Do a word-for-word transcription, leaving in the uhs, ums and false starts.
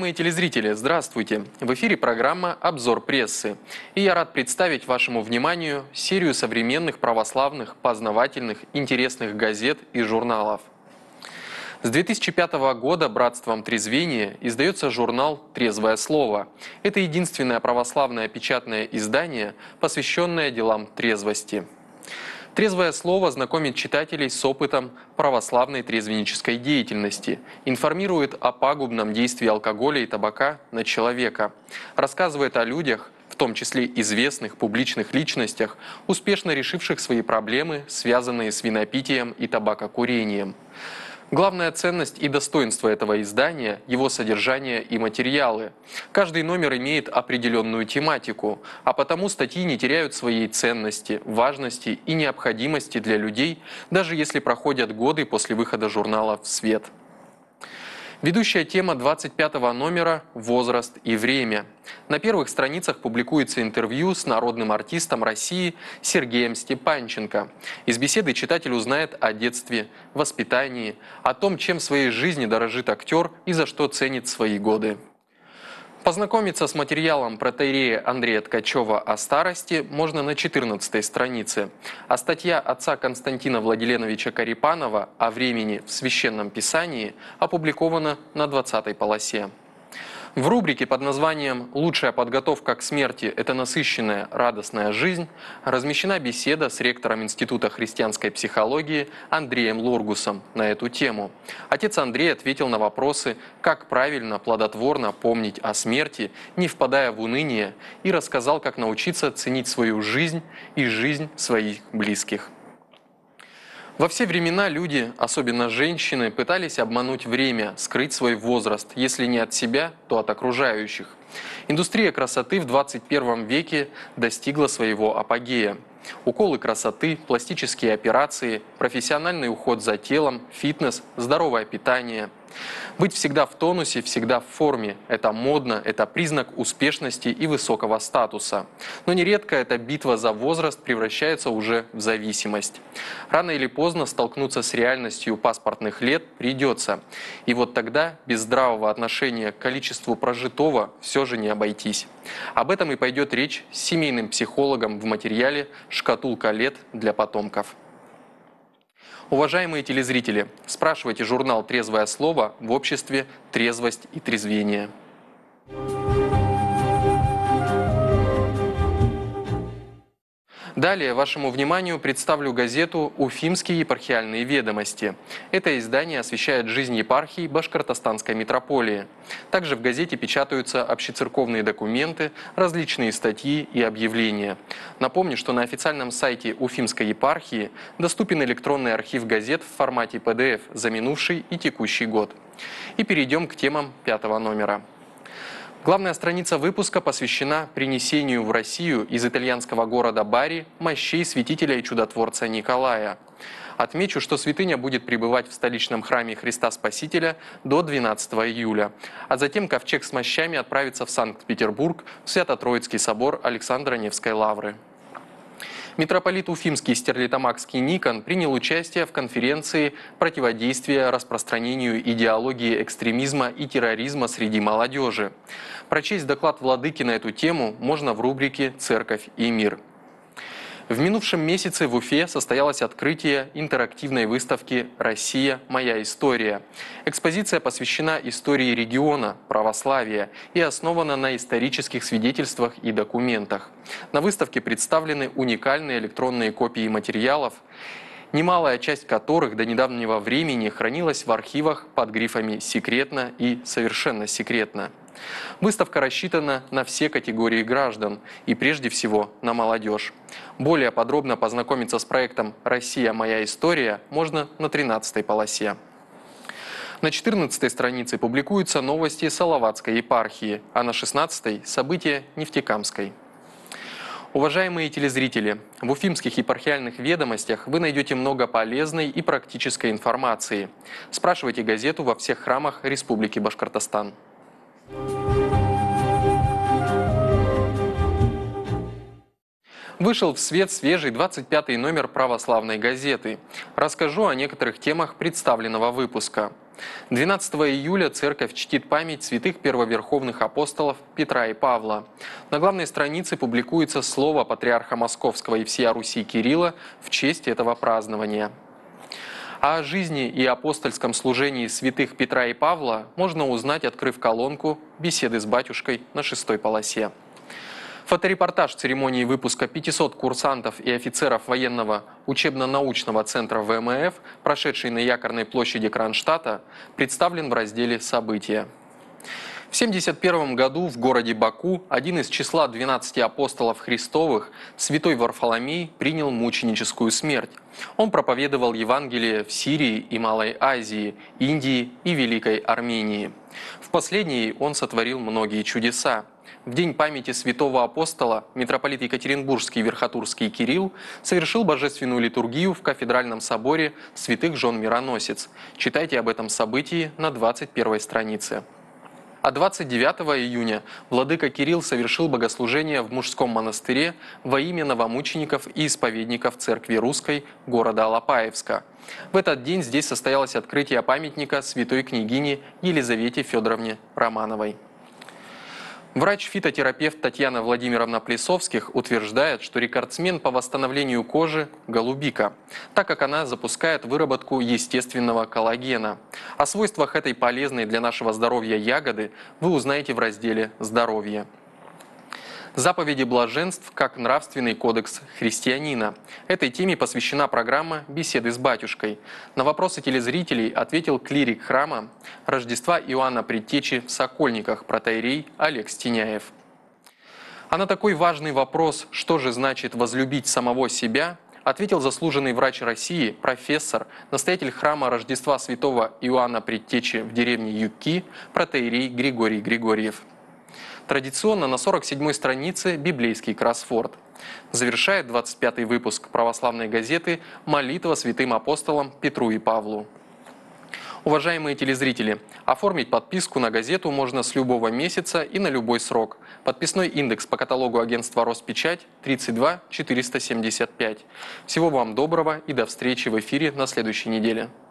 Уважаемые телезрители, здравствуйте! В эфире программа «Обзор прессы». И я рад представить вашему вниманию серию современных православных, познавательных, интересных газет и журналов. С две тысячи пятого года братством Трезвения издается журнал «Трезвое слово». Это единственное православное печатное издание, посвященное делам трезвости. «Трезвое слово» знакомит читателей с опытом православной трезвеннической деятельности, информирует о пагубном действии алкоголя и табака на человека, рассказывает о людях, в том числе известных публичных личностях, успешно решивших свои проблемы, связанные с винопитием и табакокурением. Главная ценность и достоинство этого издания – его содержание и материалы. Каждый номер имеет определенную тематику, а потому статьи не теряют своей ценности, важности и необходимости для людей, даже если проходят годы после выхода журнала в свет. Ведущая тема двадцать пятого номера – «Возраст и время». На первых страницах публикуется интервью с народным артистом России Сергеем Степанченко. Из беседы читатель узнает о детстве, воспитании, о том, чем в своей жизни дорожит актер и за что ценит свои годы. Познакомиться с материалом протоиерея Андрея Ткачева о старости можно на четырнадцатой странице, а статья отца Константина Владиленовича Карипанова о времени в Священном Писании опубликована на двадцатой полосе. В рубрике под названием «Лучшая подготовка к смерти – это насыщенная, радостная жизнь» размещена беседа с ректором Института христианской психологии Андреем Лоргусом на эту тему. Отец Андрей ответил на вопросы, как правильно, плодотворно помнить о смерти, не впадая в уныние, и рассказал, как научиться ценить свою жизнь и жизнь своих близких. Во все времена люди, особенно женщины, пытались обмануть время, скрыть свой возраст, если не от себя, то от окружающих. Индустрия красоты в двадцать первом веке достигла своего апогея. Уколы красоты, пластические операции, профессиональный уход за телом, фитнес, здоровое питание. Быть всегда в тонусе, всегда в форме – это модно, это признак успешности и высокого статуса. Но нередко эта битва за возраст превращается уже в зависимость. Рано или поздно столкнуться с реальностью паспортных лет придется. И вот тогда без здравого отношения к количеству прожитого все же не обойтись. Об этом и пойдет речь с семейным психологом в материале «Шкатулка лет для потомков». Уважаемые телезрители, спрашивайте журнал «Трезвое слово» в обществе «Трезвость и трезвение». Далее вашему вниманию представлю газету «Уфимские епархиальные ведомости». Это издание освещает жизнь епархии Башкортостанской митрополии. Также в газете печатаются общецерковные документы, различные статьи и объявления. Напомню, что на официальном сайте Уфимской епархии доступен электронный архив газет в формате пэ дэ эф за минувший и текущий год. И перейдем к темам пятого номера. Главная страница выпуска посвящена принесению в Россию из итальянского города Бари мощей святителя и чудотворца Николая. Отмечу, что святыня будет пребывать в столичном храме Христа Спасителя до двенадцатого июля, а затем ковчег с мощами отправится в Санкт-Петербург в Свято-Троицкий собор Александра Невской лавры. Митрополит Уфимский Стерлитамакский Никон принял участие в конференции «Противодействие распространению идеологии экстремизма и терроризма среди молодежи». Прочесть доклад владыки на эту тему можно в рубрике «Церковь и мир». В минувшем месяце в Уфе состоялось открытие интерактивной выставки «Россия. Моя история». Экспозиция посвящена истории региона, православия и основана на исторических свидетельствах и документах. На выставке представлены уникальные электронные копии материалов, немалая часть которых до недавнего времени хранилась в архивах под грифами «секретно» и «совершенно секретно». Выставка рассчитана на все категории граждан и прежде всего на молодежь. Более подробно познакомиться с проектом «Россия. Моя история» можно на тринадцатой полосе. На четырнадцатой странице публикуются новости Салаватской епархии, а на шестнадцатой – события Нефтекамской. Уважаемые телезрители, в Уфимских епархиальных ведомостях вы найдете много полезной и практической информации. Спрашивайте газету во всех храмах Республики Башкортостан. Вышел в свет свежий двадцать пятый номер православной газеты. Расскажу о некоторых темах представленного выпуска. двенадцатого июля церковь чтит память святых первоверховных апостолов Петра и Павла. На главной странице публикуется слово патриарха Московского и всея Руси Кирилла в честь этого празднования. О жизни и апостольском служении святых Петра и Павла можно узнать, открыв колонку «Беседы с батюшкой» на шестой полосе. Фоторепортаж церемонии выпуска пятисот курсантов и офицеров военного учебно-научного центра вэ эм эф, прошедший на Якорной площади Кронштадта, представлен в разделе «События». В семьдесят первом году в городе Баку один из числа двенадцати апостолов Христовых, святой Варфоломей, принял мученическую смерть. Он проповедовал Евангелие в Сирии и Малой Азии, Индии и Великой Армении. В последней он сотворил многие чудеса. В день памяти святого апостола митрополит Екатеринбургский и Верхотурский Кирилл совершил божественную литургию в кафедральном соборе святых жен Мироносец. Читайте об этом событии на двадцать первой странице. А двадцать девятого июня владыка Кирилл совершил богослужение в мужском монастыре во имя новомучеников и исповедников Церкви Русской города Алапаевска. В этот день здесь состоялось открытие памятника святой княгине Елизавете Федоровне Романовой. Врач-фитотерапевт Татьяна Владимировна Плесовских утверждает, что рекордсмен по восстановлению кожи – голубика, так как она запускает выработку естественного коллагена. О свойствах этой полезной для нашего здоровья ягоды вы узнаете в разделе «Здоровье». Заповеди блаженств как нравственный кодекс христианина. Этой теме посвящена программа «Беседы с батюшкой». На вопросы телезрителей ответил клирик храма Рождества Иоанна Предтечи в Сокольниках протоиерей Олег Стеняев. А на такой важный вопрос, что же значит возлюбить самого себя, ответил заслуженный врач России, профессор, настоятель храма Рождества святого Иоанна Предтечи в деревне Юкки протоиерей Григорий Григорьев. Традиционно на сорок седьмой странице библейский кроссворд. Завершает двадцать пятый выпуск православной газеты «Молитва святым апостолам Петру и Павлу». Уважаемые телезрители, оформить подписку на газету можно с любого месяца и на любой срок. Подписной индекс по каталогу агентства «Роспечать» тридцать два четыреста семьдесят пять. Всего вам доброго и до встречи в эфире на следующей неделе.